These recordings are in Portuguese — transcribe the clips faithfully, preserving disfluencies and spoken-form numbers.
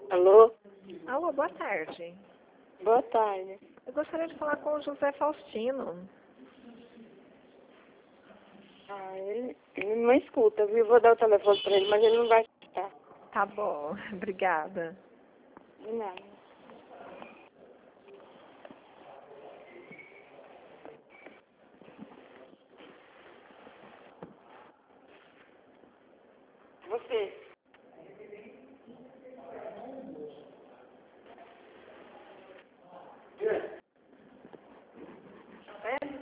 Alô? Alô, boa tarde. Boa tarde. Eu gostaria de falar com o José Faustino. Ah, ele, ele não escuta, viu? Vou dar o telefone pra ele, mas ele não vai escutar. Tá bom, obrigada. De nada. Você. É?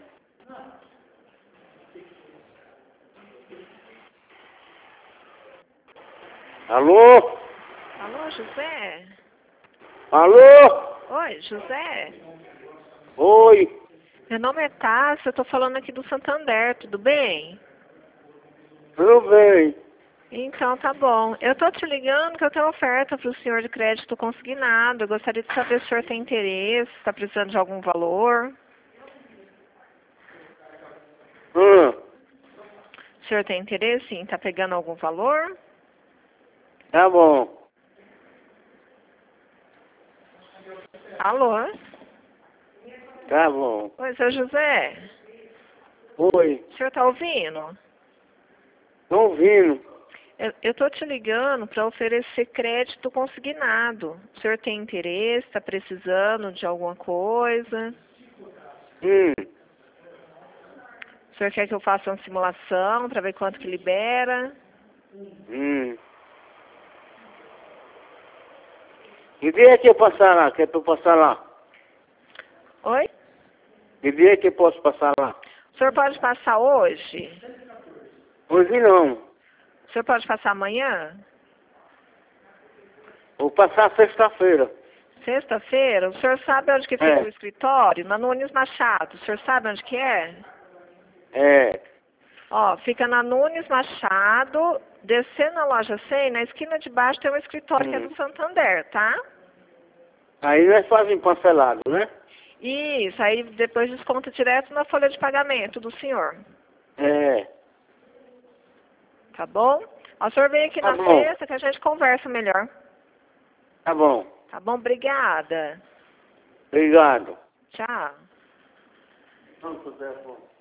Alô? Alô, José? Alô? Oi, José? Oi. Meu nome é Tássia, eu tô falando aqui do Santander, tudo bem? Tudo bem? Então, tá bom. Eu tô te ligando que eu tenho oferta para o senhor de crédito consignado. Eu gostaria de saber se o senhor tem interesse, está precisando de algum valor. Hum. O senhor tem interesse em estar pegando algum valor? Tá bom. Alô? Tá bom. Oi, seu José? Oi. O senhor tá ouvindo? Tô ouvindo. Eu, eu tô te ligando para oferecer crédito consignado. O senhor tem interesse, está precisando de alguma coisa? Hum. O senhor quer que eu faça uma simulação para ver quanto que libera? Hum. Que dia é que eu passar lá? Que é pra eu passar lá? Oi? Que dia é que eu posso passar lá? O senhor pode passar hoje? Hoje não. O senhor pode passar amanhã? Vou passar sexta-feira. Sexta-feira? O senhor sabe onde que fica É. o escritório? Na Nunes Machado. O senhor sabe onde que é? É. Ó, fica na Nunes Machado, descendo na loja cem, na esquina de baixo tem um escritório que é Hum. do Santander, tá? Aí nós fazemos parcelado, né? Isso, aí depois desconta direto na folha de pagamento do senhor. É. Tá bom? Ó, o senhor vem aqui Tá na bom. sexta que a gente conversa melhor. Tá bom. Tá bom? Obrigada. Obrigado. Tchau. Vamos pro telefone.